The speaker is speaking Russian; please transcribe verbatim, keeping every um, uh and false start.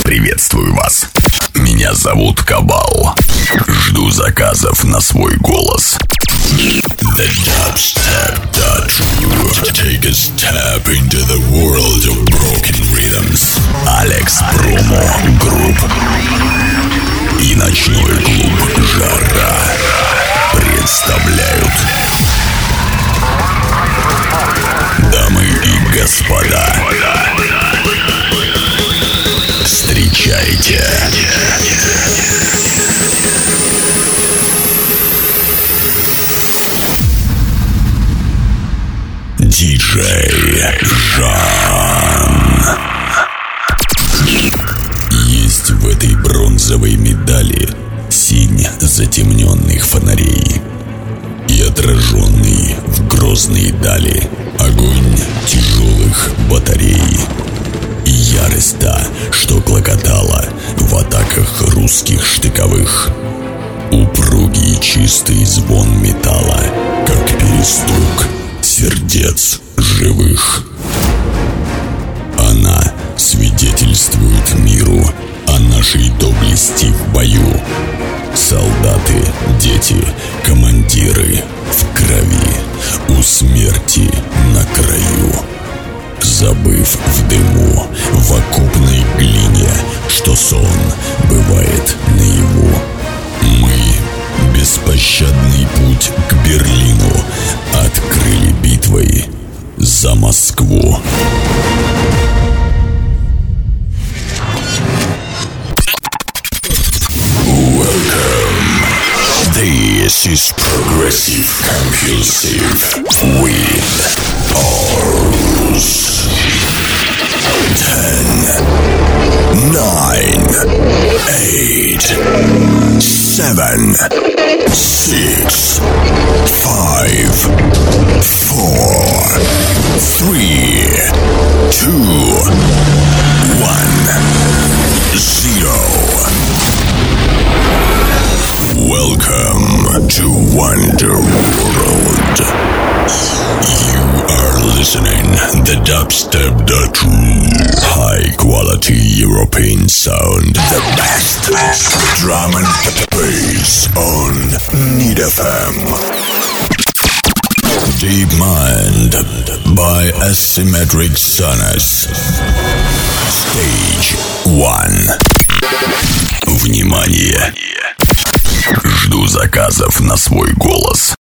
Приветствую вас. Меня зовут Кабал. Жду заказов на свой голос. The Dubstep dot ru. Take a step into the world of broken rhythms. Алекс Промо Групп и ночной клуб Жара представляют. Дамы и господа, встречайте диджей Жан. Есть в этой бронзовой медали синь затемненных фонарей и отраженный в грозные дали огонь тяжелых батарей. И ярость та, что клокотала в атаках русских штыковых. Упругий чистый звон металла, как перестук сердец живых. Она свидетельствует миру о нашей доблести в бою. Солдаты, дети, командиры в крови, у смерти на краю. Забыв в дыму, в окопной глине, что сон бывает наяву, мы беспощадный путь к Берлину открыли битвой за Москву. Welcome. This is Progressive Compulsive with Ours. Ten, nine, eight, seven, six, five, four, three, two, one, zero. Welcome to Wonder World. You are listening the Dubstep dot ru. High quality European sound. The best drum and bass on Need F M. Deep Mind by Asymmetric Sonus. Stage one. Внимание! Жду заказов на свой голос.